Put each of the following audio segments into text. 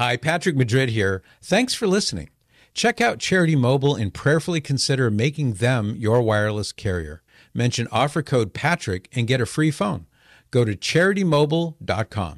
Hi, Patrick Madrid here. Thanks for listening. Check out Charity Mobile and prayerfully consider making them your wireless carrier. Mention offer code Patrick and get a free phone. Go to CharityMobile.com.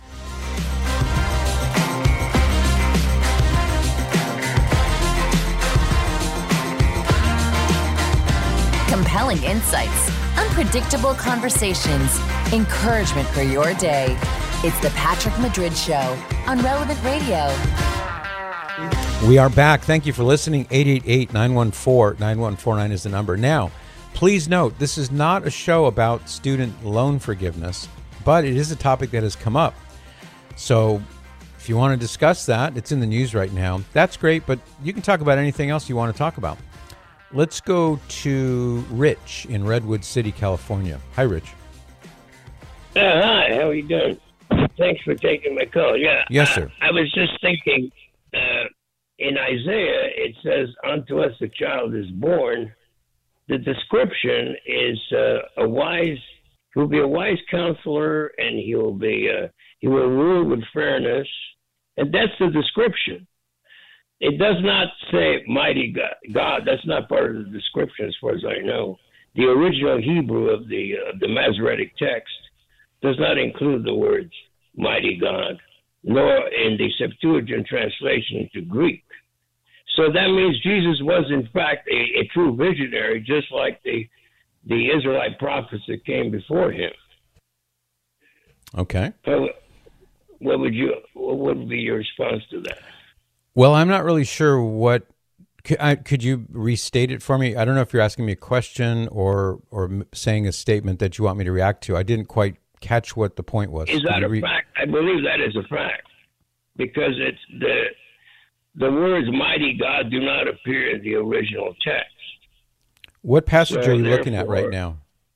Compelling insights, unpredictable conversations, encouragement for your day. It's the Patrick Madrid Show on Relevant Radio. We are back. Thank you for listening. 888-914-9149 is the number. Now, please note, this is not a show about student loan forgiveness, but it is a topic that has come up. So if you want to discuss that, it's in the news right now. That's great, but you can talk about anything else you want to talk about. Let's go to Rich in Redwood City, California. Hi, Rich. Hi, how are you doing? Thanks for taking my call. Yeah. Yes, sir. I was just thinking, in Isaiah, it says, "Unto us a child is born." The description is he will be a wise counselor, and he will rule with fairness, and that's the description. It does not say mighty God. That's not part of the description, as far as I know. The original Hebrew of the Masoretic text does not include the words mighty God, nor in the Septuagint translation into Greek. So that means Jesus was, in fact, a true visionary, just like the Israelite prophets that came before him. Okay. So what would be your response to that? Well, I'm not really sure what. Could you restate it for me? I don't know if you're asking me a question or saying a statement that you want me to react to. I didn't quite catch what the point was. Is that a fact? I believe that is a fact, because it's the words "mighty God" do not appear in the original text. What passage are you looking at right now?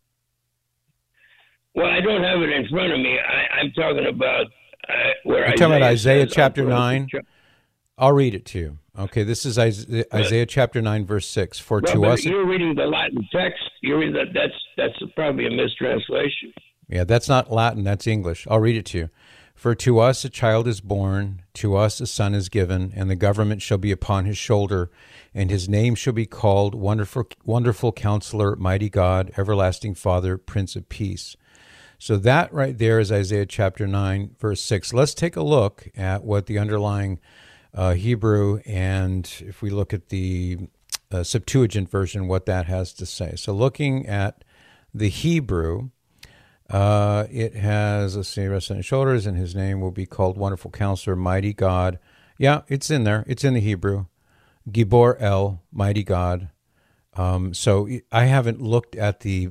Well, I don't have it in front of me. I'm talking about where You're talking about Isaiah chapter 9? I'll read it to you. Okay, this is Isaiah chapter 9, verse 6. You're reading the Latin text. You're reading that's probably a mistranslation. Yeah, that's not Latin, that's English. I'll read it to you. "For to us a child is born, to us a son is given, and the government shall be upon his shoulder, and his name shall be called Wonderful Counselor, Mighty God, Everlasting Father, Prince of Peace." So that right there is Isaiah chapter 9, verse 6. Let's take a look at what the underlying Hebrew, and if we look at the Septuagint version, what that has to say. So looking at the Hebrew, it has, let's see, rest on his shoulders, and his name will be called Wonderful Counselor, Mighty God. Yeah, it's in there. It's in the Hebrew. Gibor El, Mighty God. So I haven't looked at the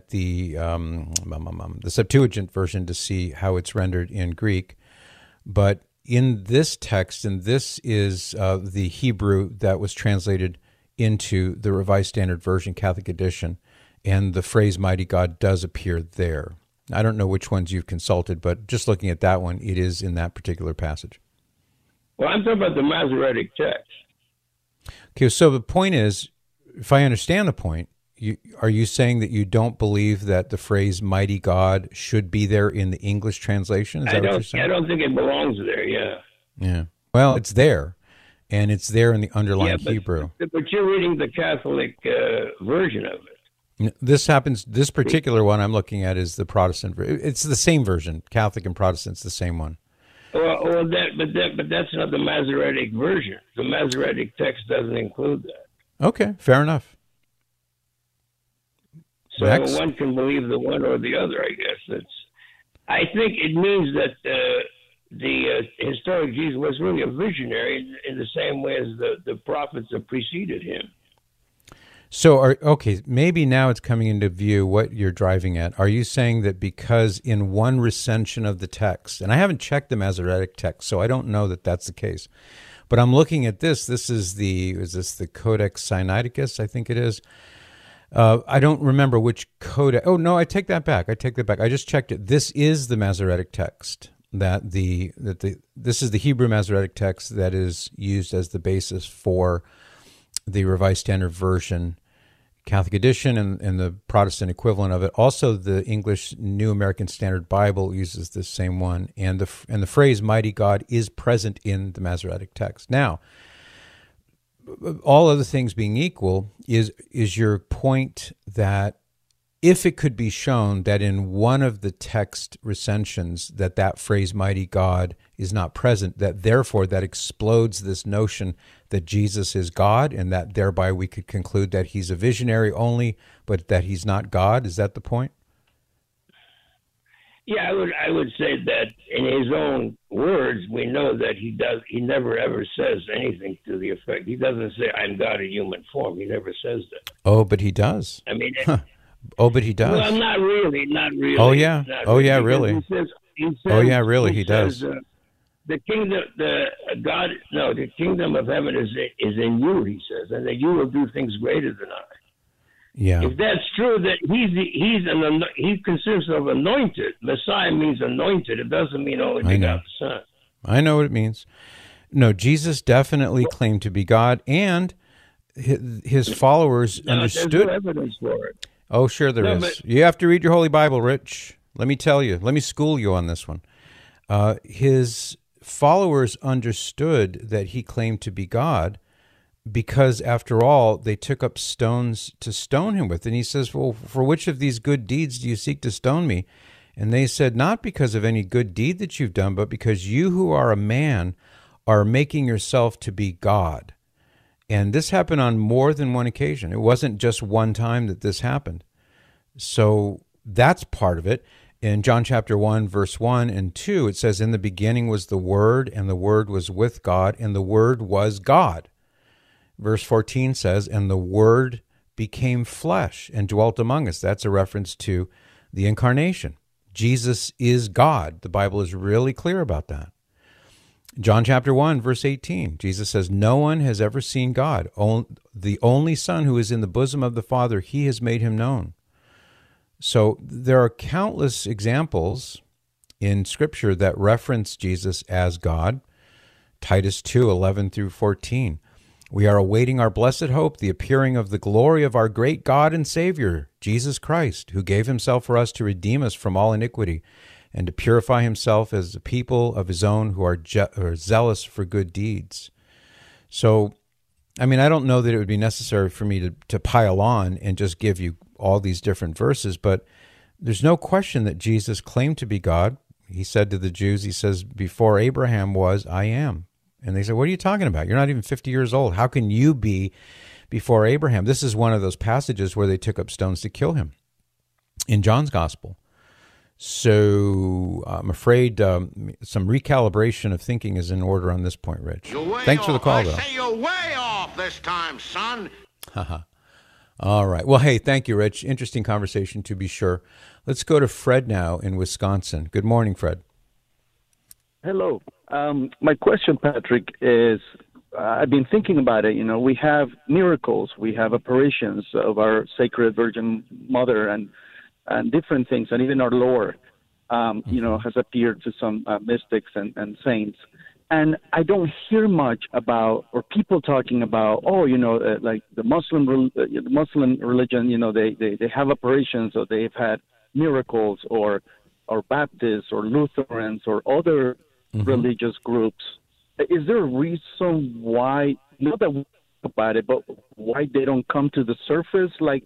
Septuagint version to see how it's rendered in Greek, but in this text, and this is the Hebrew that was translated into the Revised Standard Version, Catholic Edition, and the phrase "mighty God" does appear there. I don't know which ones you've consulted, but just looking at that one, it is in that particular passage. Well, I'm talking about the Masoretic text. Okay, so the point is, if I understand the point, are you saying that you don't believe that the phrase "mighty God" should be there in the English translation? Is that what you're saying? I don't think it belongs there, yeah. Yeah. Well, it's there, and it's there in the underlying Hebrew. But you're reading the Catholic version of it. This particular one I'm looking at is the Protestant. It's the same version. Catholic and Protestant's the same one. But that's not the Masoretic version. The Masoretic text doesn't include that. Okay, fair enough. So one can believe the one or the other, I guess. I think it means that the historic Jesus was really a visionary in the same way as the prophets that preceded him. So, maybe now it's coming into view what you're driving at. Are you saying that because in one recension of the text, and I haven't checked the Masoretic text, so I don't know that that's the case, but I'm looking at this. This is the Codex Sinaiticus, I think it is. I don't remember which codex. Oh, no, I take that back. I just checked it. This is the Masoretic text. This is the Hebrew Masoretic text that is used as the basis for the Revised Standard Version, Catholic edition and the Protestant equivalent of it. Also, the English New American Standard Bible uses this same one, and the phrase "mighty God" is present in the Masoretic text. Now, all other things being equal, is your point that if it could be shown that in one of the text recensions that phrase "mighty God" is not present, that therefore that explodes this notion that Jesus is God, and that thereby we could conclude that he's a visionary only, but that he's not God? Is that the point? Yeah, I would say that in his own words, we know that he never ever says anything to the effect. He doesn't say, "I'm God in human form." He never says that. Oh, but he does. I mean, oh, but he does. Well, not really. Oh, yeah. Oh, yeah, really. He says, oh, yeah, really, he does. The kingdom of heaven is in you, he says, and that you will do things greater than I. Yeah. If that's true, that he consists of anointed. Messiah means anointed. It doesn't mean only begotten Son. I know what it means. No, Jesus definitely claimed to be God, and his followers understood. There's no evidence for it. Oh, sure there is. But you have to read your Holy Bible, Rich. Let me tell you. Let me school you on this one. His followers understood that he claimed to be God because, after all, they took up stones to stone him with. And he says, "Well, for which of these good deeds do you seek to stone me?" And they said, "Not because of any good deed that you've done, but because you who are a man are making yourself to be God." And this happened on more than one occasion. It wasn't just one time that this happened. So that's part of it. In John chapter 1, verse 1 and 2, it says, "In the beginning was the Word, and the Word was with God, and the Word was God." Verse 14 says, "And the Word became flesh and dwelt among us." That's a reference to the incarnation. Jesus is God. The Bible is really clear about that. John chapter 1, verse 18, Jesus says, "No one has ever seen God. The only Son who is in the bosom of the Father, he has made him known." So there are countless examples in Scripture that reference Jesus as God. Titus 2, 11 through 14. "We are awaiting our blessed hope, the appearing of the glory of our great God and Savior, Jesus Christ, who gave himself for us to redeem us from all iniquity and to purify himself as a people of his own who are zealous for good deeds." So, I mean, I don't know that it would be necessary for me to pile on and just give you all these different verses, but there's no question that Jesus claimed to be God. He said to the Jews, he says, "Before Abraham was, I am." And they said, "What are you talking about? You're not even 50 years old. How can you be before Abraham?" This is one of those passages where they took up stones to kill him in John's gospel. So I'm afraid some recalibration of thinking is in order on this point, Rich. Thanks for the call, though. I say you're way off this time, son. All right. Well, hey, thank you, Rich. Interesting conversation, to be sure. Let's go to Fred now in Wisconsin. Good morning, Fred. Hello. My question, Patrick, is I've been thinking about it. You know, we have miracles, we have apparitions of our Sacred Virgin Mother and different things, and even our Lord, you know, has appeared to some mystics and saints. And I don't hear much about, or people talking about, like the Muslim religion, you know, they have apparitions, or they've had miracles, or Baptists, or Lutherans, or other religious groups. Is there a reason why, not that we talk about it, but why they don't come to the surface, like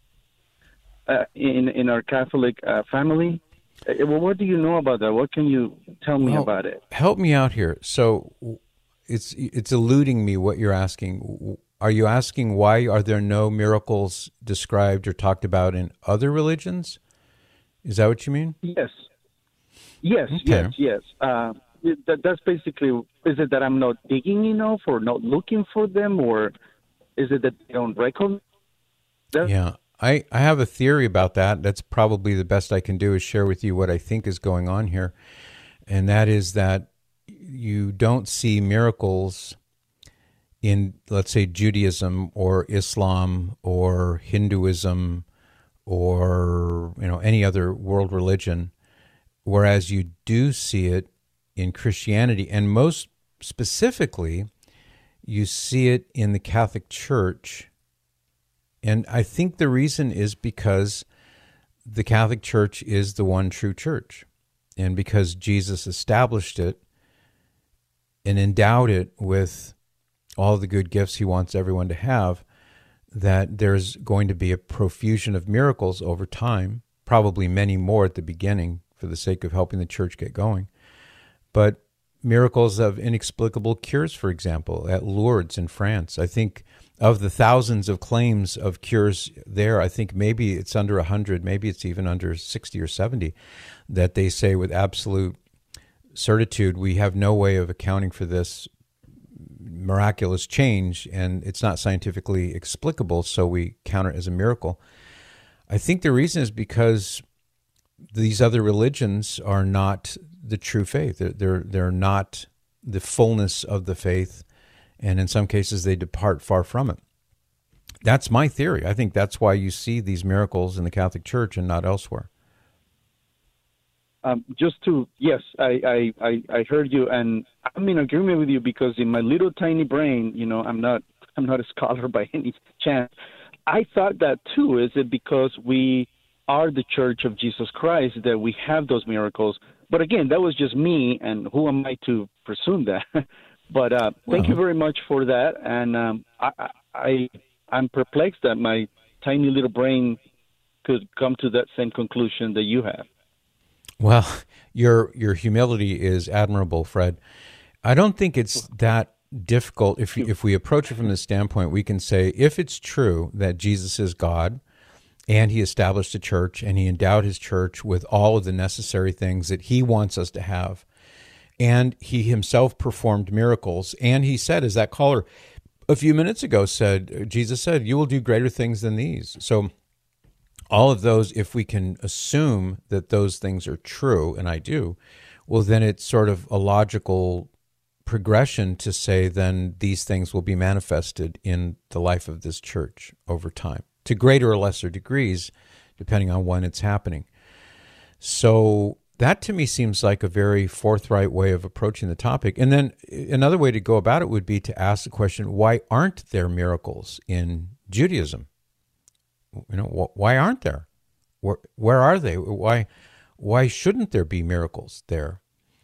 in our Catholic family? Well, what do you know about that? What can you tell me about it? Help me out here. So it's eluding me what you're asking. Are you asking why are there no miracles described or talked about in other religions? Is that what you mean? Yes. Okay. Yes. That's basically, is it that I'm not digging enough or not looking for them, or is it that they don't recognize them? Yeah. I have a theory about that. That's probably the best I can do, is share with you what I think is going on here. And that is that you don't see miracles in, let's say, Judaism or Islam or Hinduism or, any other world religion, whereas you do see it in Christianity. And most specifically, you see it in the Catholic Church And I think the reason is because the Catholic Church is the one true church. And because Jesus established it and endowed it with all the good gifts he wants everyone to have, that there's going to be a profusion of miracles over time, probably many more at the beginning for the sake of helping the church get going. But miracles of inexplicable cures, for example, at Lourdes in France. I think of the thousands of claims of cures there, I think maybe it's under 100, maybe it's even under 60 or 70, that they say with absolute certitude, we have no way of accounting for this miraculous change, and it's not scientifically explicable, so we count it as a miracle. I think the reason is because these other religions are not the true faith. They're not the fullness of the faith, and in some cases they depart far from it. That's my theory. I think that's why you see these miracles in the Catholic Church and not elsewhere. Yes, I heard you, and I'm in agreement with you because in my little tiny brain, I'm not a scholar by any chance. I thought that too. Is it because we are the Church of Jesus Christ that we have those miracles? But again, that was just me, and who am I to presume that? But thank you very much for that, and I'm perplexed that my tiny little brain could come to that same conclusion that you have. Well, your humility is admirable, Fred. I don't think it's that difficult. If we approach it from this standpoint, we can say, if it's true that Jesus is God and he established a church and he endowed his church with all of the necessary things that he wants us to have, and he himself performed miracles, and he said, as that caller a few minutes ago said, Jesus said, you will do greater things than these. So all of those, if we can assume that those things are true, and I do, well, then it's sort of a logical progression to say then these things will be manifested in the life of this church over time, to greater or lesser degrees, depending on when it's happening. So that to me seems like a very forthright way of approaching the topic. And then another way to go about it would be to ask the question, why aren't there miracles in Judaism? Why aren't there? Where are they? Why shouldn't there be miracles there?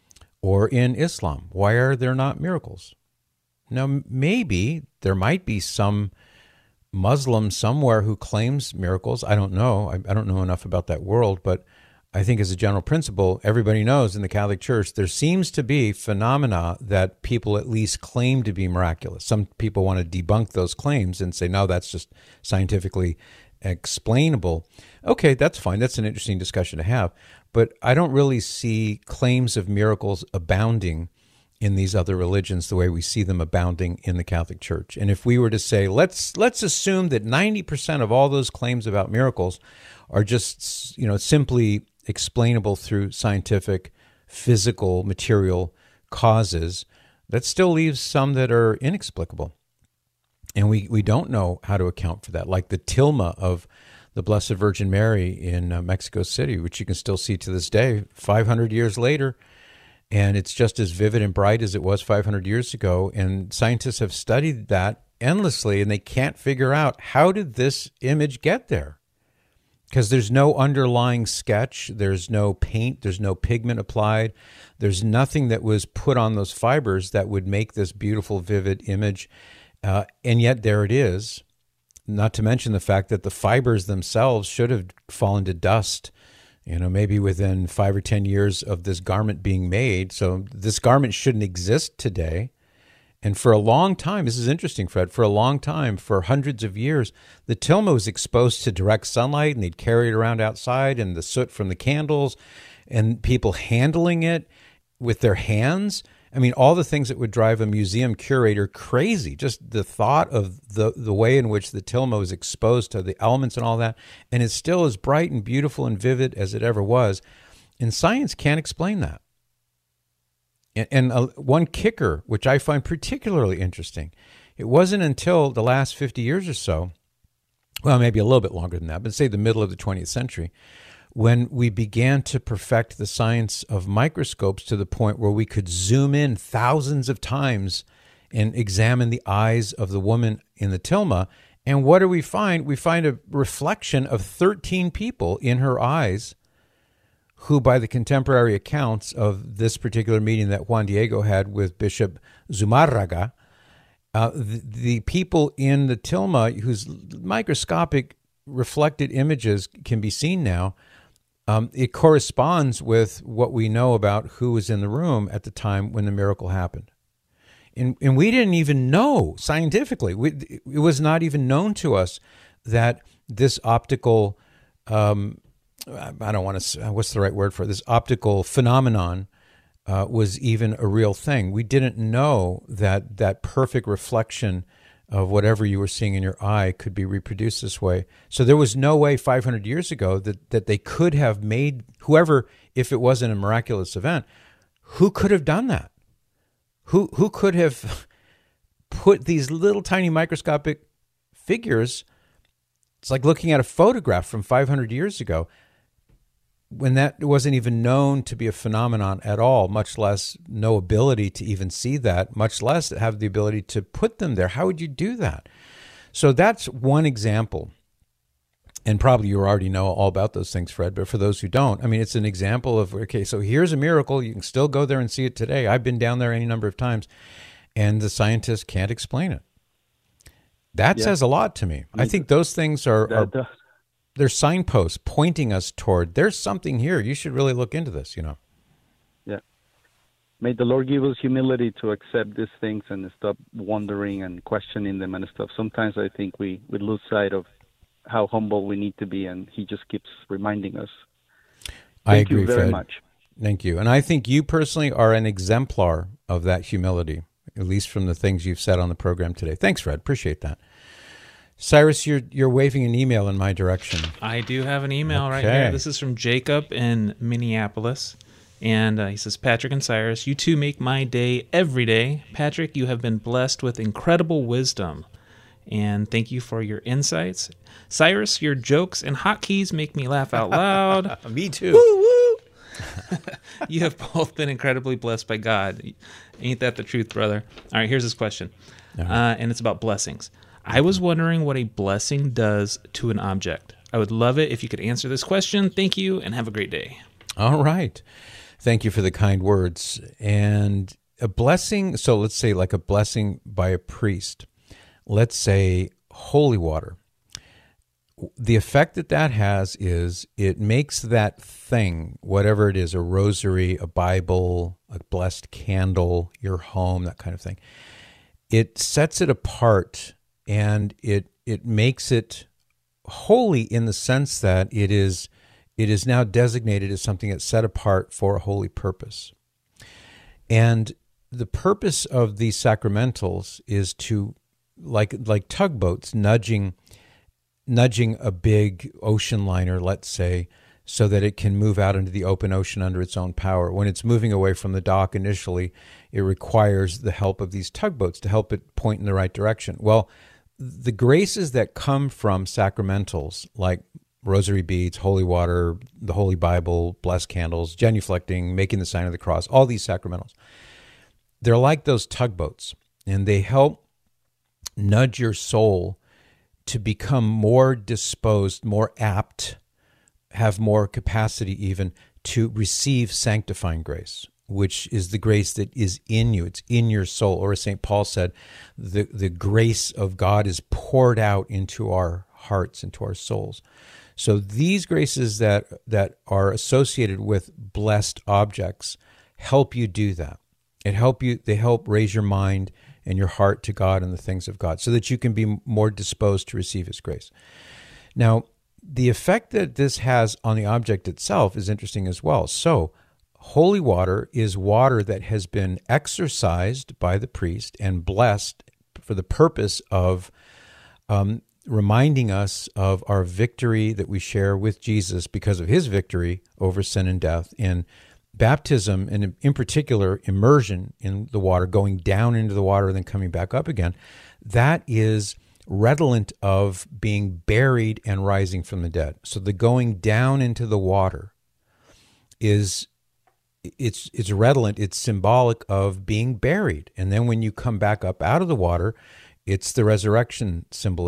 Or in Islam, why are there not miracles? Now, maybe there might be some Muslim somewhere who claims miracles. I don't know. I don't know enough about that world, but I think as a general principle, everybody knows in the Catholic Church, there seems to be phenomena that people at least claim to be miraculous. Some people want to debunk those claims and say, no, that's just scientifically explainable. Okay, that's fine. That's an interesting discussion to have. But I don't really see claims of miracles abounding in these other religions the way we see them abounding in the Catholic Church. And if we were to say, let's assume that 90% of all those claims about miracles are just, simply explainable through scientific, physical, material causes, that still leaves some that are inexplicable. And we don't know how to account for that, like the tilma of the Blessed Virgin Mary in Mexico City, which you can still see to this day, 500 years later, and it's just as vivid and bright as it was 500 years ago. And scientists have studied that endlessly, and they can't figure out, how did this image get there? Because there's no underlying sketch, there's no paint, there's no pigment applied, there's nothing that was put on those fibers that would make this beautiful, vivid image. And yet there it is, not to mention the fact that the fibers themselves should have fallen to dust, maybe within 5 or 10 years of this garment being made. So this garment shouldn't exist today. And for a long time, this is interesting, Fred, for a long time, for hundreds of years, the tilma was exposed to direct sunlight, and they'd carry it around outside, and the soot from the candles, and people handling it with their hands. I mean, all the things that would drive a museum curator crazy, just the thought of the way in which the tilma was exposed to the elements and all that, and it's still as bright and beautiful and vivid as it ever was. And science can't explain that. And one kicker, which I find particularly interesting, it wasn't until the last 50 years or so, well, maybe a little bit longer than that, but say the middle of the 20th century, when we began to perfect the science of microscopes to the point where we could zoom in thousands of times and examine the eyes of the woman in the tilma And what do we find? We find a reflection of 13 people in her eyes who, by the contemporary accounts of this particular meeting that Juan Diego had with Bishop Zumarraga, the people in the tilma whose microscopic reflected images can be seen now, it corresponds with what we know about who was in the room at the time when the miracle happened. And we didn't even know scientifically. It was not even known to us that this optical, I don't want to, what's the right word for it? This optical phenomenon was even a real thing. We didn't know that that perfect reflection of whatever you were seeing in your eye could be reproduced this way. So there was no way 500 years ago that they could have made, whoever, if it wasn't a miraculous event, who could have done that? Who could have put these little tiny microscopic figures? It's like looking at a photograph from 500 years ago when that wasn't even known to be a phenomenon at all, much less no ability to even see that, much less have the ability to put them there. How would you do that? So that's one example. And probably you already know all about those things, Fred, but for those who don't, I mean, it's an example of, okay, so here's a miracle. You can still go there and see it today. I've been down there any number of times, and the scientists can't explain it. That says a lot to me. I think those things are they're signposts pointing us toward, there's something here. You should really look into this, Yeah. May the Lord give us humility to accept these things and stop wondering and questioning them and stuff. Sometimes I think we lose sight of how humble we need to be, and he just keeps reminding us. I agree, Thank you very Fred. much. Thank you. And I think you personally are an exemplar of that humility, at least from the things you've said on the program today. Thanks, Fred. Appreciate that. Cyrus, you're waving an email in my direction. I do have an email right here. This is from Jacob in Minneapolis. And he says, Patrick and Cyrus, you two make my day every day. Patrick, you have been blessed with incredible wisdom. And thank you for your insights. Cyrus, your jokes and hotkeys make me laugh out loud. Me too. Woo, woo. You have both been incredibly blessed by God. Ain't that the truth, brother? All right, here's his question. And it's about blessings. I was wondering what a blessing does to an object. I would love it if you could answer this question. Thank you, and have a great day. All right. Thank you for the kind words. And a blessing, so let's say like a blessing by a priest. Let's say holy water. The effect that has is it makes that thing, whatever it is, a rosary, a Bible, a blessed candle, your home, that kind of thing, it sets it apart, and it makes it holy in the sense that it is now designated as something that's set apart for a holy purpose. And the purpose of these sacramentals is to, like tugboats, nudging a big ocean liner, let's say, so that it can move out into the open ocean under its own power. When it's moving away from the dock initially, it requires the help of these tugboats to help it point in the right direction. Well, the graces that come from sacramentals, like rosary beads, holy water, the Holy Bible, blessed candles, genuflecting, making the sign of the cross, all these sacramentals, they're like those tugboats, and they help nudge your soul to become more disposed, more apt, have more capacity even to receive sanctifying grace, which is the grace that is in you. It's in your soul. Or as St. Paul said, the grace of God is poured out into our hearts, into our souls. So these graces that are associated with blessed objects help you do that. They help raise your mind and your heart to God and the things of God so that you can be more disposed to receive His grace. Now, the effect that this has on the object itself is interesting as well. So, holy water is water that has been exorcised by the priest and blessed for the purpose of reminding us of our victory that we share with Jesus because of His victory over sin and death. And baptism, and in particular immersion in the water, going down into the water and then coming back up again, that is redolent of being buried and rising from the dead. So the going down into the water it's redolent, it's symbolic of being buried. And then when you come back up out of the water, it's the resurrection symbolism.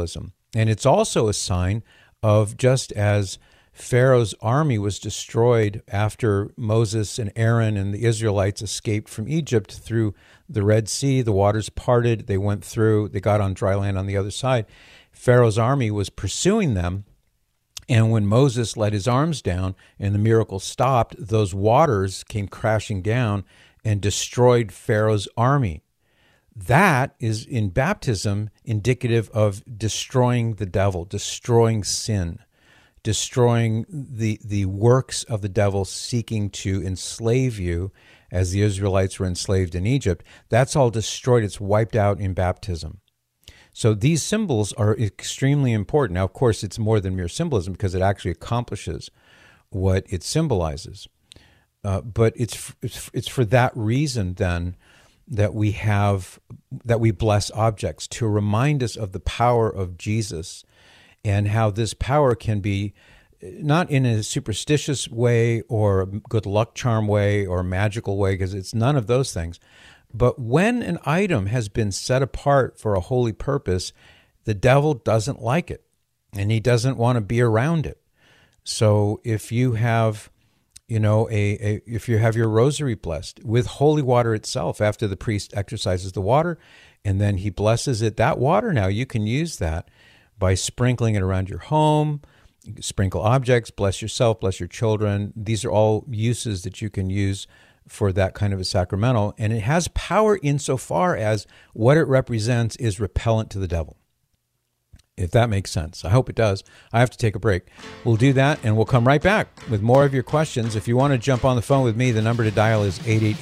And it's also a sign of, just as Pharaoh's army was destroyed after Moses and Aaron and the Israelites escaped from Egypt through the Red Sea, the waters parted, they went through, they got on dry land on the other side. Pharaoh's army was pursuing them, and when Moses let his arms down and the miracle stopped, those waters came crashing down and destroyed Pharaoh's army. That is, in baptism, indicative of destroying the devil, destroying sin, destroying the works of the devil seeking to enslave you as the Israelites were enslaved in Egypt. That's all destroyed. It's wiped out in baptism. So these symbols are extremely important. Now, of course, it's more than mere symbolism because it actually accomplishes what it symbolizes. But it's for that reason, then, that we bless objects, to remind us of the power of Jesus and how this power can be not in a superstitious way or a good luck charm way or a magical way, because it's none of those things. But when an item has been set apart for a holy purpose, the devil doesn't like it, and he doesn't want to be around it. So if you have, if you have your rosary blessed with holy water itself, after the priest exorcises the water and then he blesses it, that water now, you can use that by sprinkling it around your home, sprinkle objects, bless yourself, bless your children. These are all uses that you can use for that kind of a sacramental. And it has power insofar as what it represents is repellent to the devil, if that makes sense. I hope it does. I have to take a break. We'll do that, and we'll come right back with more of your questions. If you want to jump on the phone with me, the number to dial is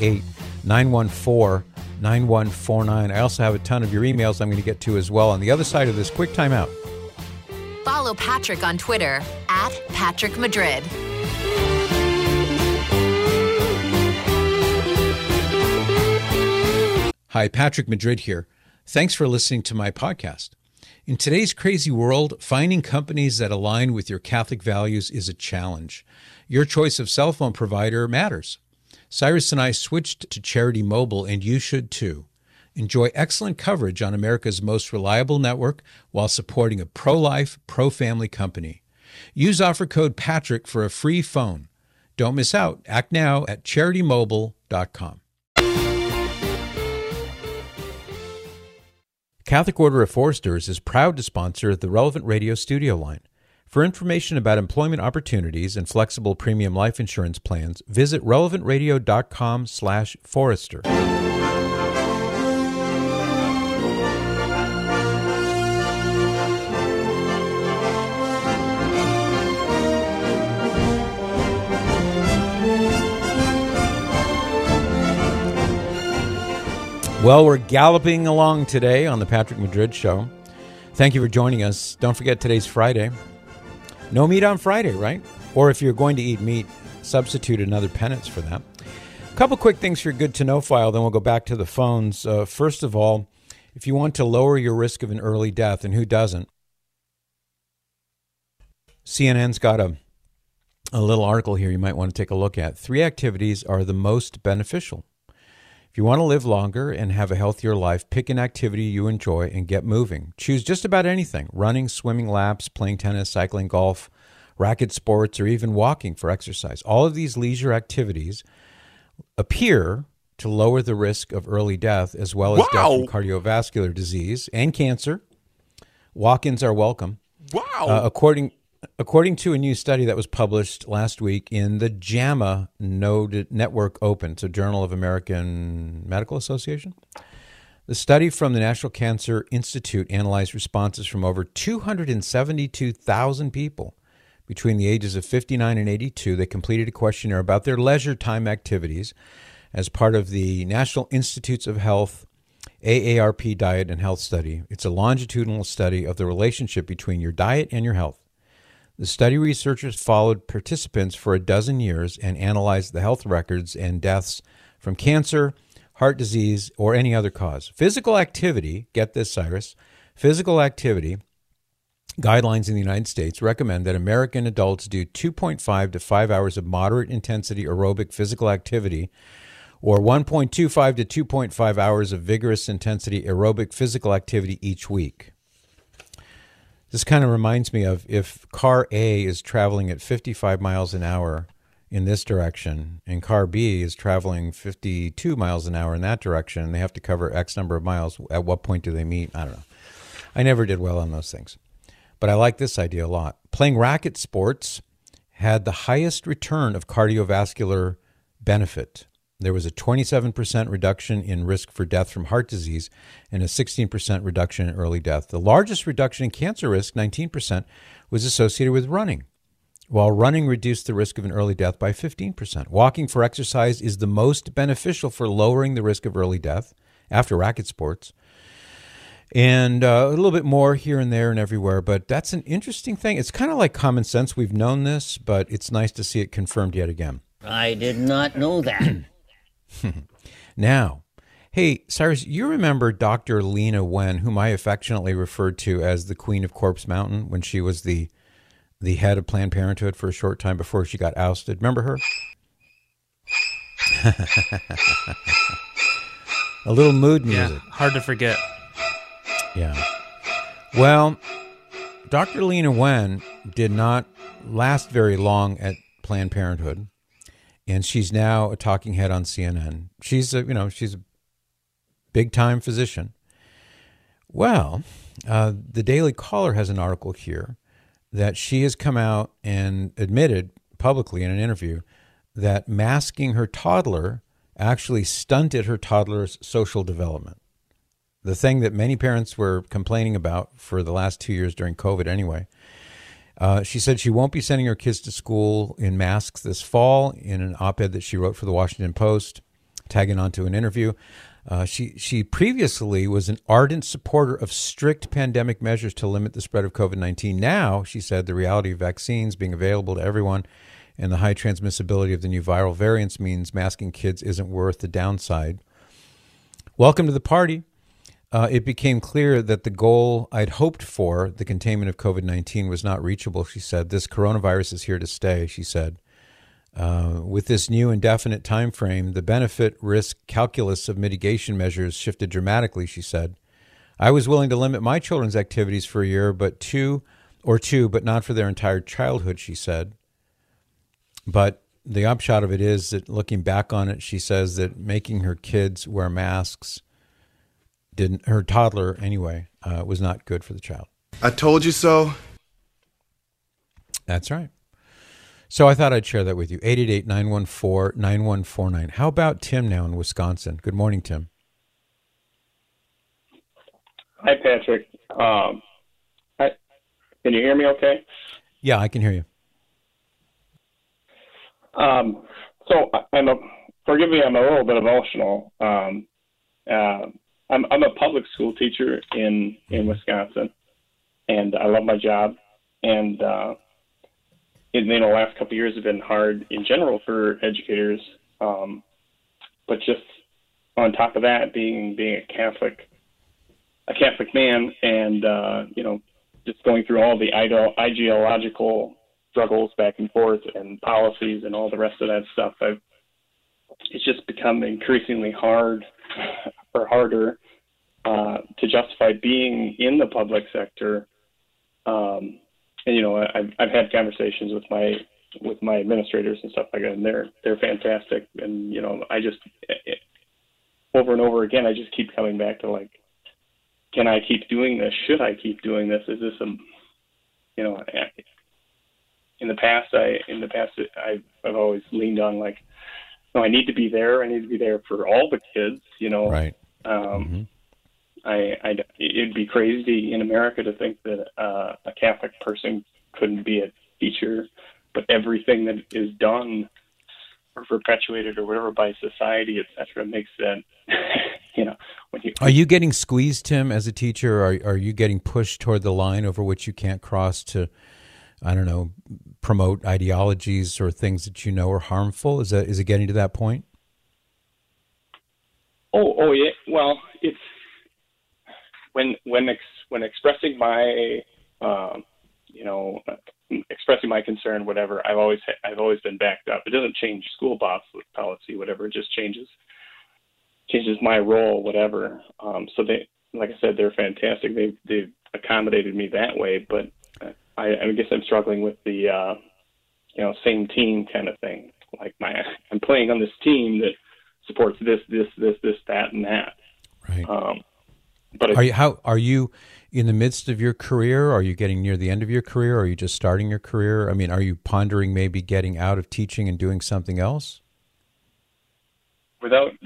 888-914-9149. I also have a ton of your emails I'm going to get to as well on the other side of this quick timeout. Follow Patrick on Twitter @PatrickMadrid. Hi, Patrick Madrid here. Thanks for listening to my podcast. In today's crazy world, finding companies that align with your Catholic values is a challenge. Your choice of cell phone provider matters. Cyrus and I switched to Charity Mobile, and you should too. Enjoy excellent coverage on America's most reliable network while supporting a pro-life, pro-family company. Use offer code PATRICK for a free phone. Don't miss out. Act now at CharityMobile.com. Catholic Order of Foresters is proud to sponsor the Relevant Radio studio line. For information about employment opportunities and flexible premium life insurance plans, visit relevantradio.com/forester. Well, we're galloping along today on the Patrick Madrid Show. Thank you for joining us. Don't forget, today's Friday. No meat on Friday, right? Or if you're going to eat meat, substitute another penance for that. A couple quick things for your good to know file, then we'll go back to the phones. First of all, if you want to lower your risk of an early death, and who doesn't, CNN's got a little article here you might want to take a look at. 3 activities are the most beneficial. If you want to live longer and have a healthier life, pick an activity you enjoy and get moving. Choose just about anything: running, swimming laps, playing tennis, cycling, golf, racket sports, or even walking for exercise. All of these leisure activities appear to lower the risk of early death as well as death from cardiovascular disease and cancer. Walk-ins are welcome. According to a new study that was published last week in the JAMA Network Open, it's a Journal of American Medical Association, the study from the National Cancer Institute analyzed responses from over 272,000 people between the ages of 59 and 82. They completed a questionnaire about their leisure time activities as part of the National Institutes of Health AARP Diet and Health Study. It's a longitudinal study of the relationship between your diet and your health. The study researchers followed participants for a dozen years and analyzed the health records and deaths from cancer, heart disease, or any other cause. Physical activity, get this, Cyrus, physical activity guidelines in the United States recommend that American adults do 2.5 to 5 hours of moderate intensity aerobic physical activity, or 1.25 to 2.5 hours of vigorous intensity aerobic physical activity each week. This kind of reminds me of if car A is traveling at 55 miles an hour in this direction and car B is traveling 52 miles an hour in that direction, and they have to cover X number of miles, at what point do they meet? I don't know. I never did well on those things. But I like this idea a lot. Playing racket sports had the highest return of cardiovascular benefit. There was a 27% reduction in risk for death from heart disease and a 16% reduction in early death. The largest reduction in cancer risk, 19%, was associated with running, while running reduced the risk of an early death by 15%. Walking for exercise is the most beneficial for lowering the risk of early death after racket sports. And a little bit more here and there and everywhere, but that's an interesting thing. It's kind of like common sense. We've known this, but it's nice to see it confirmed yet again. I did not know that. Now, hey, Cyrus, you remember Dr. Lena Wen, whom I affectionately referred to as the Queen of Corpse Mountain when she was the head of Planned Parenthood for a short time before she got ousted. Remember her? A little mood music. Yeah, hard to forget. Yeah. Well, Dr. Lena Wen did not last very long at Planned Parenthood, and she's now a talking head on CNN. She's a big-time physician. Well, the Daily Caller has an article here that she has come out and admitted publicly in an interview that masking her toddler actually stunted her toddler's social development. The thing that many parents were complaining about for the last 2 years during COVID anyway. She said she won't be sending her kids to school in masks this fall in an op-ed that she wrote for the Washington Post, tagging onto an interview. She previously was an ardent supporter of strict pandemic measures to limit the spread of COVID-19. Now, she said, the reality of vaccines being available to everyone and the high transmissibility of the new viral variants means masking kids isn't worth the downside. Welcome to the party. It became clear that the goal I'd hoped for, the containment of COVID-19, was not reachable, she said. This coronavirus is here to stay, she said. With this new indefinite time frame, the benefit-risk calculus of mitigation measures shifted dramatically, she said. I was willing to limit my children's activities for a year, but not for their entire childhood, she said. But the upshot of it is that looking back on it, she says that making her kids wear masks her toddler anyway, was not good for the child. I told you so. That's right. So I thought I'd share that with you. 888-914-9149. How about Tim now in Wisconsin? Good morning, Tim. Hi, Patrick. Can you hear me okay? Yeah, I can hear you. So forgive me, I'm a little bit emotional. I'm a public school teacher in Wisconsin, and I love my job. And the last couple of years have been hard in general for educators, but just on top of that, being a Catholic man, and just going through all the ideological struggles back and forth and policies and all the rest of that stuff, it's just become increasingly harder to justify being in the public sector. And I've had conversations with my administrators and stuff like that, and they're fantastic. And I just over and over again, I just keep coming back to, like, can I keep doing this? Should I keep doing this? Is this in the past I've always leaned on, like, no, I need to be there. I need to be there for all the kids, Right. It'd be crazy in America to think that a Catholic person couldn't be a teacher, but everything that is done or perpetuated or whatever by society, etc., makes that, Are you getting squeezed, Tim, as a teacher? Are you getting pushed toward the line over which you can't cross to, I don't know, promote ideologies or things that are harmful? Is it getting to that point? Oh yeah. Well, it's when expressing my expressing my concern, whatever. I've always been backed up. It doesn't change school policy, whatever. It just changes my role, whatever. So they, like I said, they're fantastic. They've accommodated me that way. But I guess I'm struggling with the same team kind of thing. Like I'm playing on this team that supports this, that, and that. Right. But are you in the midst of your career? Are you getting near the end of your career? Are you just starting your career? I mean, are you pondering maybe getting out of teaching and doing something else? Without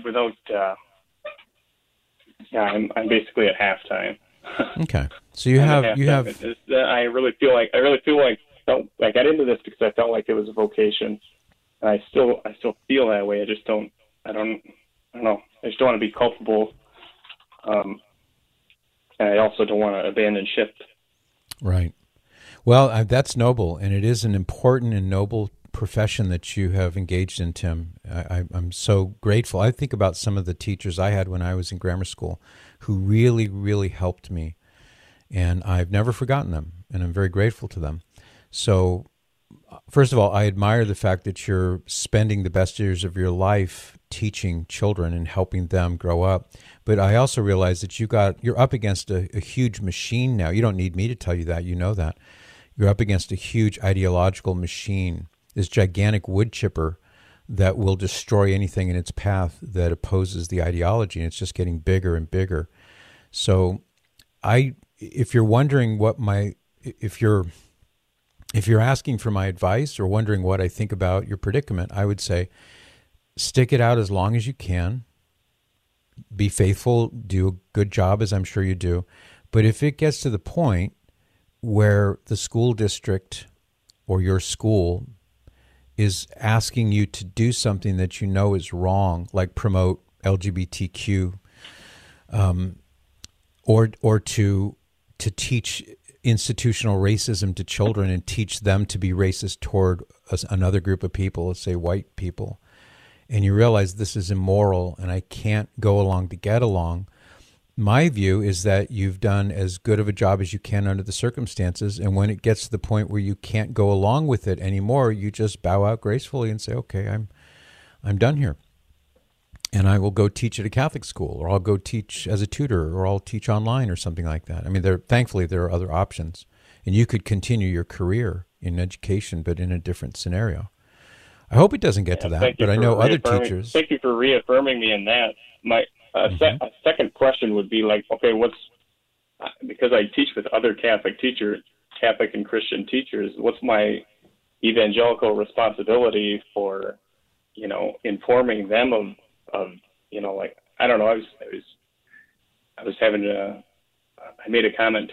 I'm basically at halftime. Okay, so you have. I really feel like I got into this because I felt like it was a vocation, and I still feel that way. I don't know. I just don't want to be culpable. And I also don't want to abandon ship. Right. Well, that's noble, and it is an important and noble profession that you have engaged in, Tim. I'm so grateful. I think about some of the teachers I had when I was in grammar school who really, really helped me, and I've never forgotten them, and I'm very grateful to them. So, first of all, I admire the fact that you're spending the best years of your life teaching children and helping them grow up. But I also realize that you're up against a huge machine now. You don't need me to tell you that. You know that. You're up against a huge ideological machine, this gigantic wood chipper that will destroy anything in its path that opposes the ideology, and it's just getting bigger and bigger. So if you're wondering if you're asking for my advice or wondering what I think about your predicament, I would say stick it out as long as you can. Be faithful, do a good job, as I'm sure you do. But if it gets to the point where the school district or your school is asking you to do something that you know is wrong, like promote LGBTQ, or to teach institutional racism to children and teach them to be racist toward another group of people, let's say white people, and you realize this is immoral and I can't go along to get along, my view is that you've done as good of a job as you can under the circumstances, and when it gets to the point where you can't go along with it anymore, you just bow out gracefully and say, okay, I'm done here. And I will go teach at a Catholic school, or I'll go teach as a tutor, or I'll teach online or something like that. I mean, thankfully there are other options, and you could continue your career in education, but in a different scenario. I hope it doesn't get to that, but I know other teachers. Thank you for reaffirming me in that. My second question would be like, okay, because I teach with other Catholic and Christian teachers, what's my evangelical responsibility for, informing them of like, I don't know, I made a comment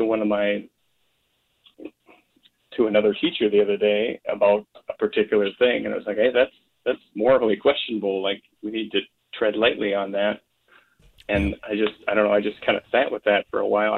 to another teacher the other day about a particular thing, and I was like, hey, that's morally questionable. Like, we need to tread lightly on that. And I don't know, I just kind of sat with that for a while.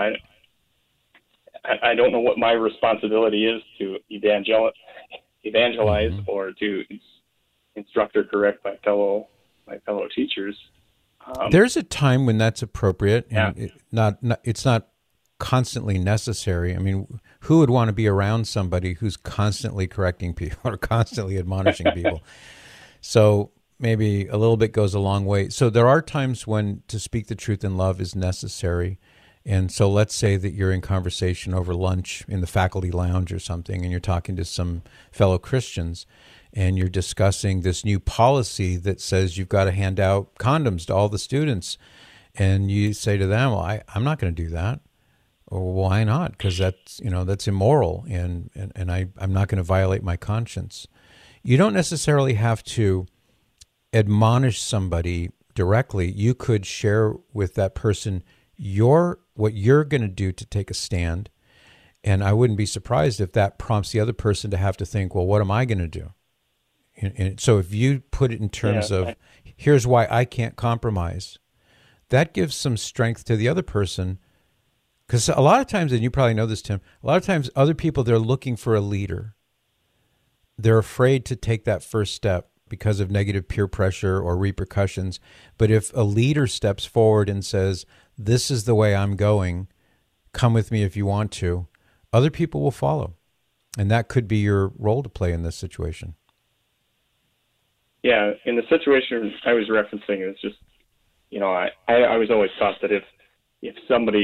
I don't know what my responsibility is to evangelize or to instruct or correct my fellow teachers. There's a time when that's appropriate, and it's not constantly necessary. I mean, who would want to be around somebody who's constantly correcting people or constantly admonishing people? So maybe a little bit goes a long way. So there are times when to speak the truth in love is necessary. And so let's say that you're in conversation over lunch in the faculty lounge or something, and you're talking to some fellow Christians, and you're discussing this new policy that says you've got to hand out condoms to all the students. And you say to them, well, I'm not going to do that. Or why not? Because that's immoral, and I'm not going to violate my conscience. You don't necessarily have to admonish somebody directly. You could share with that person what you're going to do to take a stand, and I wouldn't be surprised if that prompts the other person to have to think, well, what am I going to do? And so if you put it in terms of, here's why I can't compromise, that gives some strength to the other person. Because a lot of times, and you probably know this, Tim, a lot of times other people, they're looking for a leader. They're afraid to take that first step because of negative peer pressure or repercussions. But if a leader steps forward and says, this is the way I'm going, come with me if you want to, other people will follow. And that could be your role to play in this situation. Yeah, in the situation I was referencing, it's just, I was always taught that if somebody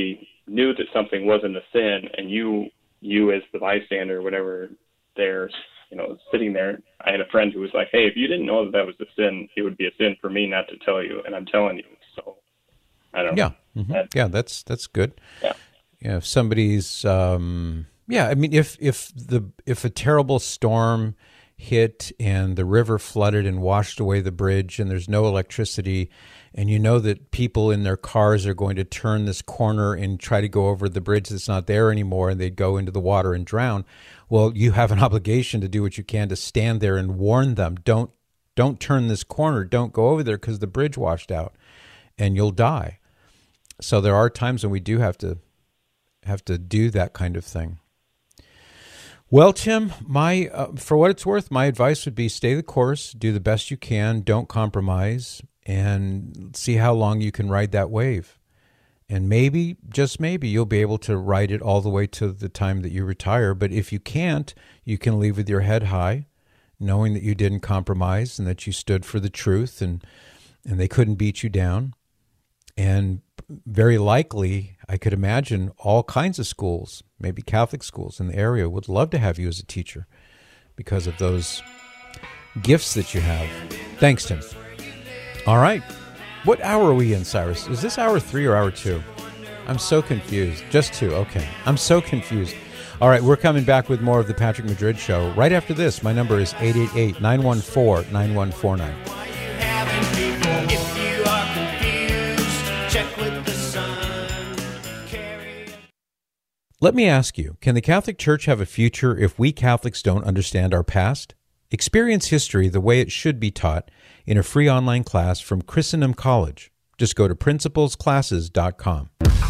knew that something wasn't a sin, and you as the bystander or whatever there, sitting there, I had a friend who was like, hey, if you didn't know that was a sin, it would be a sin for me not to tell you, and I'm telling you. So I don't know. Yeah, that's good. Yeah. If somebody's I mean, if a terrible storm hit and the river flooded and washed away the bridge and there's no electricity, and you know that people in their cars are going to turn this corner and try to go over the bridge that's not there anymore, and they'd go into the water and drown, well, you have an obligation to do what you can to stand there and warn them, don't turn this corner, don't go over there because the bridge washed out and you'll die. So there are times when we do have to do that kind of thing. Well, Tim, for what it's worth, my advice would be stay the course, do the best you can, don't compromise, and see how long you can ride that wave. And maybe, just maybe, you'll be able to ride it all the way to the time that you retire. But if you can't, you can leave with your head high, knowing that you didn't compromise and that you stood for the truth and they couldn't beat you down. And very likely, I could imagine all kinds of schools, maybe Catholic schools in the area, would love to have you as a teacher because of those gifts that you have. Thanks, Tim. All right. What hour are we in, Cyrus? Is this hour 3 or hour 2? I'm so confused. Just 2. Okay. I'm so confused. All right. We're coming back with more of the Patrick Madrid Show right after this. My number is 888-914-9149. Let me ask you, can the Catholic Church have a future if we Catholics don't understand our past? Experience history the way it should be taught in a free online class from Christendom College. Just go to principlesclasses.com.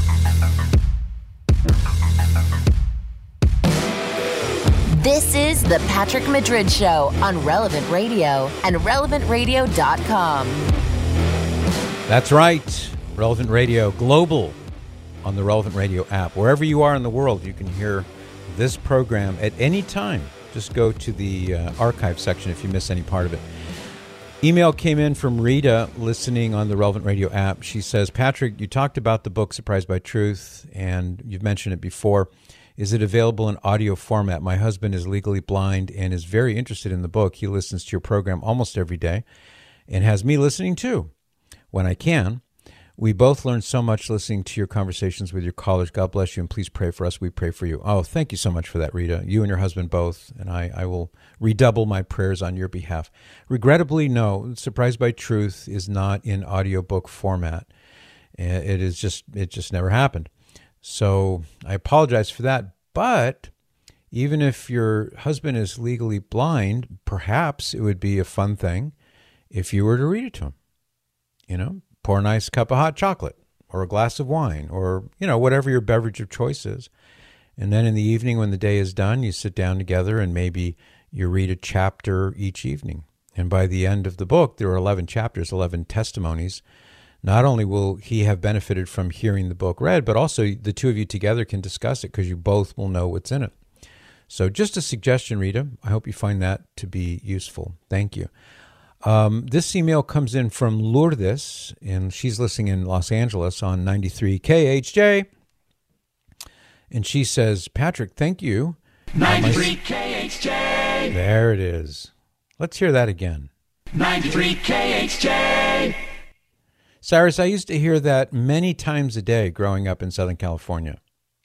This is the Patrick Madrid Show on Relevant Radio and RelevantRadio.com. That's right. Relevant Radio Global on the Relevant Radio app. Wherever you are in the world, you can hear this program at any time. Just go to the archive section if you miss any part of it. Email came in from Rita listening on the Relevant Radio app. She says, Patrick, you talked about the book Surprised by Truth, and you've mentioned it before. Is it available in audio format? My husband is legally blind and is very interested in the book. He listens to your program almost every day and has me listening too when I can. We both learned so much listening to your conversations with your callers. God bless you, and please pray for us. We pray for you. Oh, thank you so much for that, Rita. You and your husband both, and I will redouble my prayers on your behalf. Regrettably, no, Surprised by Truth is not in audiobook format. It just never happened. So I apologize for that. But even if your husband is legally blind, perhaps it would be a fun thing if you were to read it to him. You know, pour a nice cup of hot chocolate or a glass of wine or, whatever your beverage of choice is. And then in the evening when the day is done, you sit down together and maybe you read a chapter each evening. And by the end of the book, there are 11 chapters, 11 testimonies. Not only will he have benefited from hearing the book read, but also the two of you together can discuss it because you both will know what's in it. So just a suggestion, Rita. I hope you find that to be useful. Thank you. This email comes in from Lourdes, and she's listening in Los Angeles on 93 KHJ. And she says, Patrick, thank you. 93 KHJ. There it is. Let's hear that again. 93 KHJ. Cyrus, I used to hear that many times a day growing up in Southern California.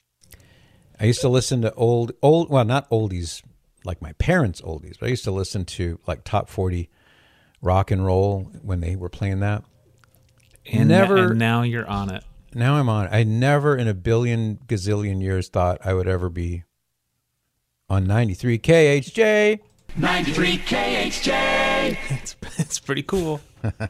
I used to listen to well, not oldies like my parents' oldies, but I used to listen to like top 40 rock and roll when they were playing that. And now you're on it. Now I'm on it. I never in a billion gazillion years thought I would ever be on 93 KHJ. 93 KHJ. It's pretty cool.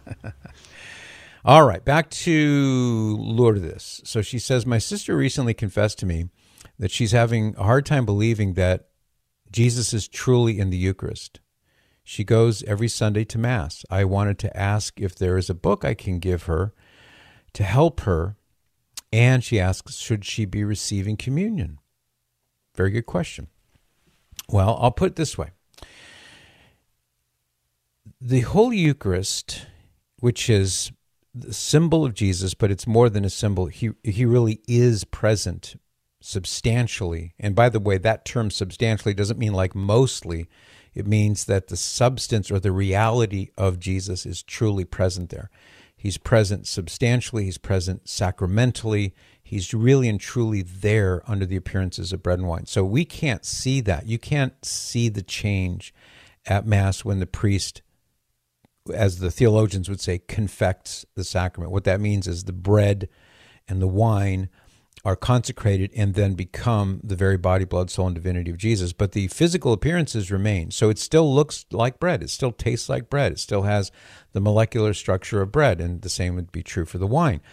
All right, back to Lourdes. So she says, my sister recently confessed to me that she's having a hard time believing that Jesus is truly in the Eucharist. She goes every Sunday to Mass. I wanted to ask if there is a book I can give her to help her, and she asks, should she be receiving communion? Very good question. Well, I'll put it this way. The Holy Eucharist, which is the symbol of Jesus, but it's more than a symbol. He really is present substantially. And by the way, that term substantially doesn't mean like mostly. It means that the substance or the reality of Jesus is truly present there. He's present substantially. He's present sacramentally. He's really and truly there under the appearances of bread and wine. So we can't see that. You can't see the change at Mass when the priest, as the theologians would say, confects the sacrament. What that means is the bread and the wine are consecrated and then become the very body, blood, soul, and divinity of Jesus. But the physical appearances remain. So it still looks like bread. It still tastes like bread. It still has the molecular structure of bread, and the same would be true for the wine.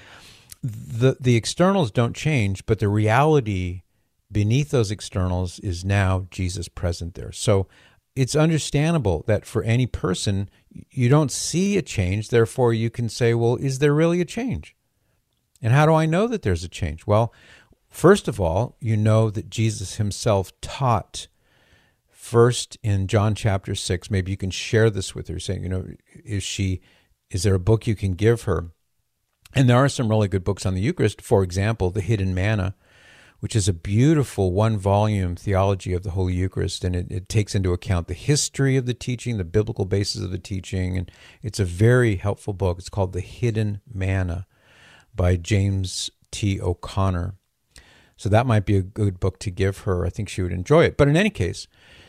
The externals don't change, but the reality beneath those externals is now Jesus present there. So it's understandable that for any person, you don't see a change. Therefore, you can say, well, is there really a change? And how do I know that there's a change? Well, first of all, you know that Jesus himself taught first in John chapter 6. Maybe you can share this with her, saying, is there a book you can give her? And there are some really good books on the Eucharist. For example, The Hidden Manna, which is a beautiful one-volume theology of the Holy Eucharist, and it takes into account the history of the teaching, the biblical basis of the teaching, and it's a very helpful book. It's called The Hidden Manna by James T. O'Connor. So that might be a good book to give her. I think she would enjoy it. But in any case,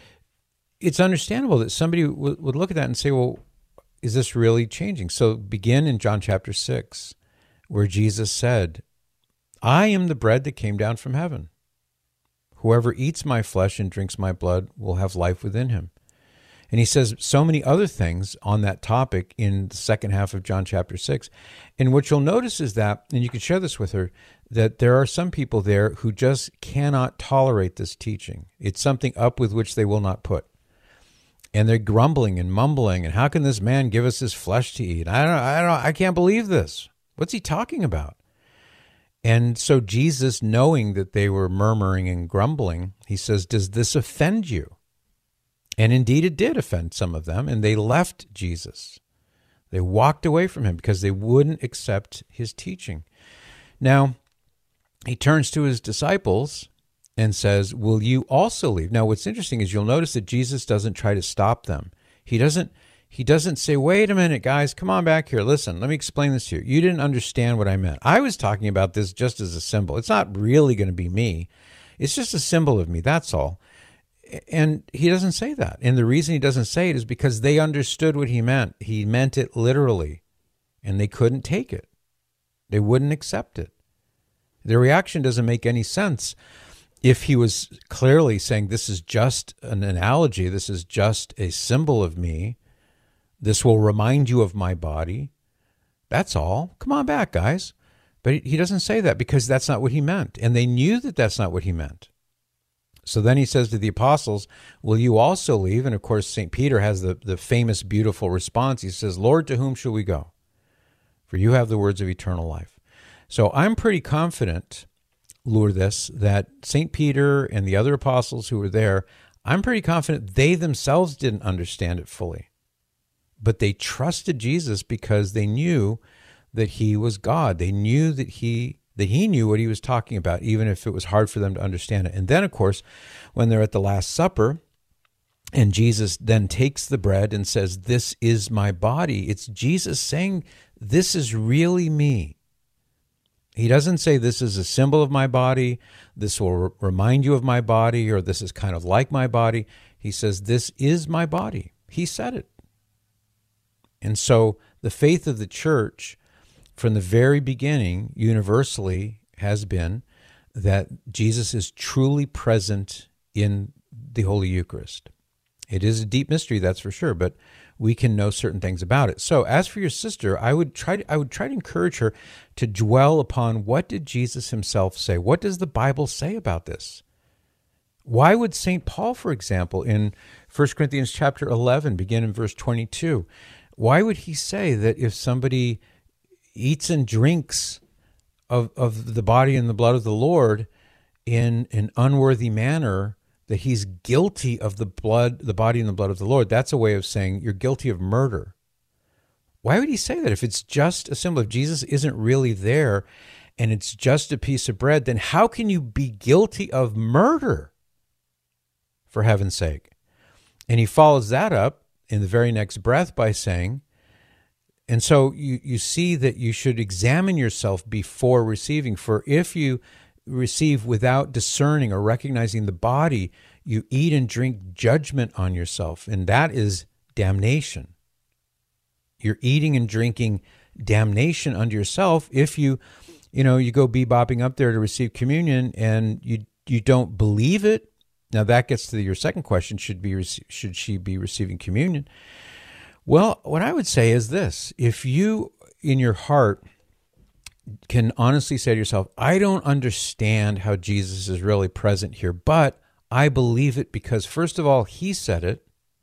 it's understandable that somebody would look at that and say, well, is this really changing? So begin in John chapter 6, where Jesus said, I am the bread that came down from heaven. Whoever eats my flesh and drinks my blood will have life within him. And he says so many other things on that topic in the second half of John chapter 6. And what you'll notice is that, and you can share this with her, that there are some people there who just cannot tolerate this teaching. It's something up with which they will not put. And they're grumbling and mumbling, and how can this man give us his flesh to eat? I can't believe this. What's he talking about? And so Jesus, knowing that they were murmuring and grumbling, he says, does this offend you? And indeed it did offend some of them, and they left Jesus. They walked away from him because they wouldn't accept his teaching. Now, he turns to his disciples and says, will you also leave? Now, what's interesting is you'll notice that Jesus doesn't try to stop them. He doesn't say, wait a minute, guys, come on back here. Listen, let me explain this to you. You didn't understand what I meant. I was talking about this just as a symbol. It's not really going to be me. It's just a symbol of me, that's all. And he doesn't say that. And the reason he doesn't say it is because they understood what he meant. He meant it literally, and they couldn't take it. They wouldn't accept it. Their reaction doesn't make any sense. If he was clearly saying, this is just an analogy, this is just a symbol of me, this will remind you of my body, that's all. Come on back, guys. But he doesn't say that because that's not what he meant. And they knew that that's not what he meant. So then he says to the apostles, will you also leave? And of course, St. Peter has the famous, beautiful response. He says, Lord, to whom shall we go? For you have the words of eternal life. So I'm pretty confident, Lourdes, that St. Peter and the other apostles who were there, I'm pretty confident they themselves didn't understand it fully. But they trusted Jesus because they knew that he was God. They knew that he knew what he was talking about, even if it was hard for them to understand it. And then, of course, when they're at the Last Supper, and Jesus then takes the bread and says, this is my body, it's Jesus saying, this is really me. He doesn't say this is a symbol of my body, this will remind you of my body, or this is kind of like my body. He says, this is my body. He said it. And so the faith of the church from the very beginning, universally, has been that Jesus is truly present in the Holy Eucharist. It is a deep mystery, that's for sure, but we can know certain things about it. So as for your sister, I would try to encourage her to dwell upon what did Jesus himself say? What does the Bible say about this? Why would St. Paul, for example, in 1 Corinthians chapter 11, begin in verse 22, why would he say that if somebody eats and drinks of the body and the blood of the Lord in an unworthy manner, that he's guilty of the body and the blood of the Lord? That's a way of saying you're guilty of murder. Why would he say that? If it's just a symbol, if Jesus isn't really there and it's just a piece of bread, then how can you be guilty of murder, for heaven's sake? And he follows that up in the very next breath by saying, and so you see that you should examine yourself before receiving. For if you receive without discerning or recognizing the body, you eat and drink judgment on yourself, and that is damnation. You're eating and drinking damnation unto yourself if you go bebopping up there to receive communion and you don't believe it. Now that gets to your second question: should she be receiving communion? Well, what I would say is this: if you, in your heart, can honestly say to yourself, I don't understand how Jesus is really present here, but I believe it because, first of all, he said it,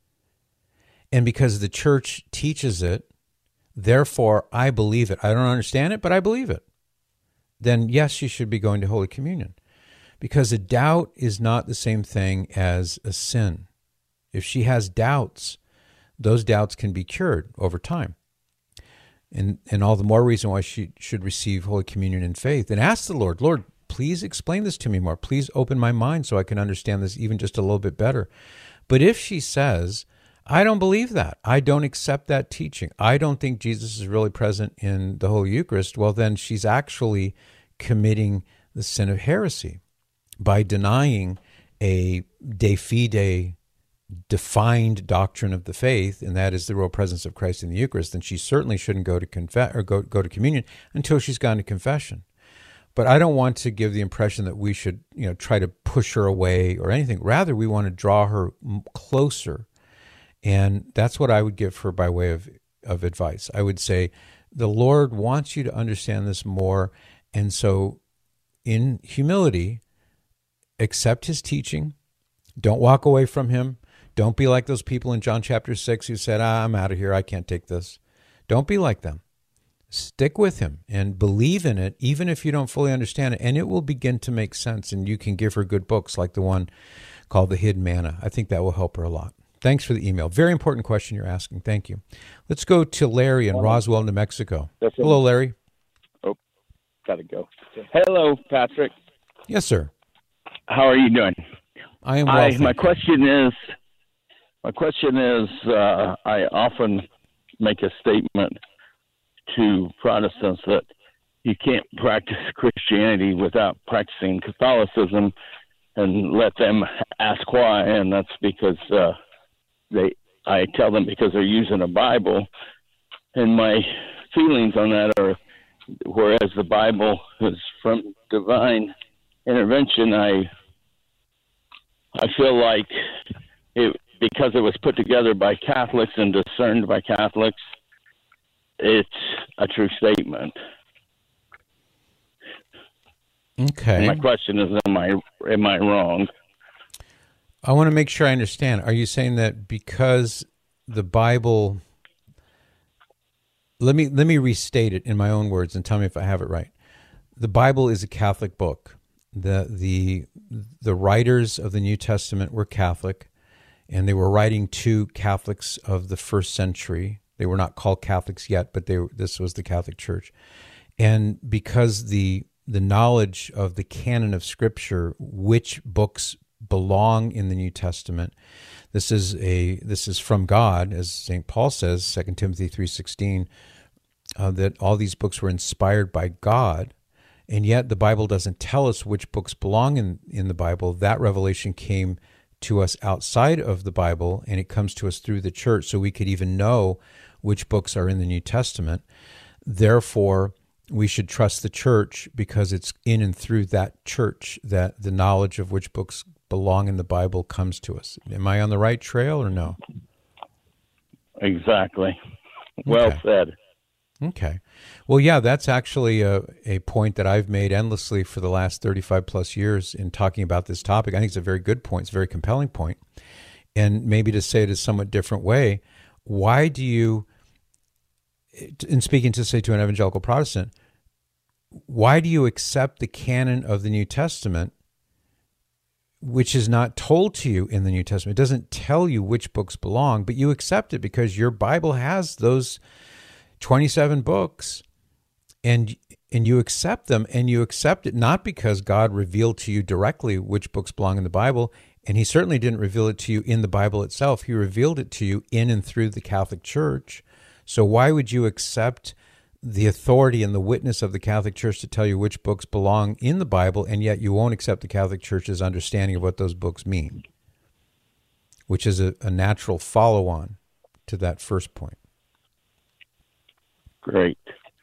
and because the church teaches it, therefore I believe it. I don't understand it, but I believe it. Then yes, you should be going to Holy Communion, because a doubt is not the same thing as a sin. If she has doubts, those doubts can be cured over time. And all the more reason why she should receive Holy Communion in faith. And ask the Lord, Lord, please explain this to me more. Please open my mind so I can understand this even just a little bit better. But if she says, I don't believe that, I don't accept that teaching, I don't think Jesus is really present in the Holy Eucharist, well, then she's actually committing the sin of heresy by denying a de fide defined doctrine of the faith, and that is the real presence of Christ in the Eucharist. Then she certainly shouldn't go to go to communion until she's gone to confession. But I don't want to give the impression that we should, try to push her away or anything. Rather, we want to draw her closer, and that's what I would give her by way of advice. I would say, the Lord wants you to understand this more, and so in humility, accept his teaching. Don't walk away from him. Don't be like those people in John chapter 6 who said, I'm out of here, I can't take this. Don't be like them. Stick with him and believe in it, even if you don't fully understand it, and it will begin to make sense, and you can give her good books like the one called The Hidden Manna. I think that will help her a lot. Thanks for the email. Very important question you're asking. Thank you. Let's go to Larry in Roswell, New Mexico. Hello, Larry. Oh, gotta go. Hello, Patrick. Yes, sir. How are you doing? I am well. My question is, I often make a statement to Protestants that you can't practice Christianity without practicing Catholicism, and let them ask why, and that's because I tell them because they're using a Bible, and my feelings on that are, whereas the Bible is from divine intervention, I feel like because it was put together by Catholics and discerned by Catholics, it's a true statement. Okay. And my question is, am I wrong? I want to make sure I understand. Are you saying that because the Bible, let me restate it in my own words and tell me if I have it right. The Bible is a Catholic book. The writers of the New Testament were Catholic, and they were writing to Catholics of the first century. They were not called Catholics yet, but this was the Catholic Church. And because the knowledge of the canon of Scripture, which books belong in the New Testament, this is from God, as St. Paul says, 2 Timothy 3:16, that all these books were inspired by God, and yet the Bible doesn't tell us which books belong in the Bible. That revelation came to us outside of the Bible, and it comes to us through the church, so we could even know which books are in the New Testament. Therefore, we should trust the church because it's in and through that church that the knowledge of which books belong in the Bible comes to us. Am I on the right trail or no? Exactly. Well said. Okay. Well, yeah, that's actually a point that I've made endlessly for the last 35 plus years in talking about this topic. I think it's a very good point. It's a very compelling point. And maybe to say it a somewhat different way, why do you, in speaking to, say, to an evangelical Protestant, why do you accept the canon of the New Testament, which is not told to you in the New Testament? It doesn't tell you which books belong, but you accept it because your Bible has those 27 books, and you accept them, and you accept it not because God revealed to you directly which books belong in the Bible, and he certainly didn't reveal it to you in the Bible itself. He revealed it to you in and through the Catholic Church. So why would you accept the authority and the witness of the Catholic Church to tell you which books belong in the Bible, and yet you won't accept the Catholic Church's understanding of what those books mean, which is a natural follow-on to that first point. Great.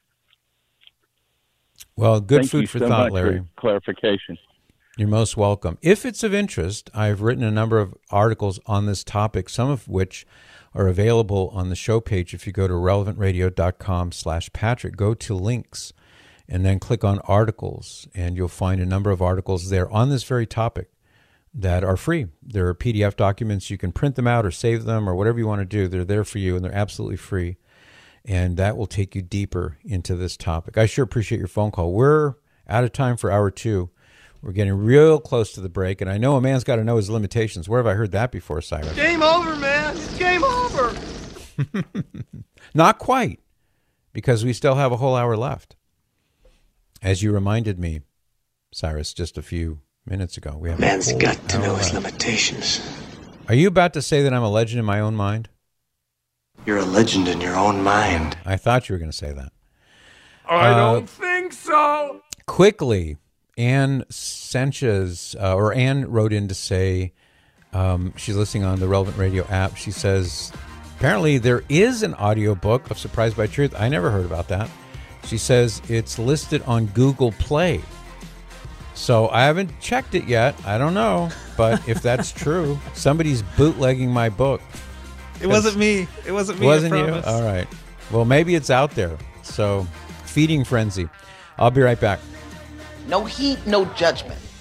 Well, good food for thought, Larry. For clarification. You're most welcome. If it's of interest, I've written a number of articles on this topic, some of which are available on the show page. If you go to relevantradio.com/Patrick, go to links and then click on articles, and you'll find a number of articles there on this very topic that are free. There are PDF documents. You can print them out or save them or whatever you want to do. They're there for you, and they're absolutely free. And that will take you deeper into this topic. I sure appreciate your phone call. We're out of time for hour 2. We're getting real close to the break, and I know a man's got to know his limitations. Where have I heard that before, Cyrus? Game over, man. It's game over. Not quite, because we still have a whole hour left. As you reminded me, Cyrus, just a few minutes ago. We have man's got to know his limitations. Are you about to say that I'm a legend in my own mind? You're a legend in your own mind. I thought you were going to say that. I don't think so. Quickly, Anne Sanchez, or Anne wrote in to say, she's listening on the Relevant Radio app. She says, apparently there is an audiobook of Surprised by Truth. I never heard about that. She says it's listed on Google Play. So I haven't checked it yet. I don't know. But if that's true, somebody's bootlegging my book. It wasn't me. It wasn't me. Wasn't you? All right. Well, maybe it's out there. So, feeding frenzy. I'll be right back. No heat, no judgment.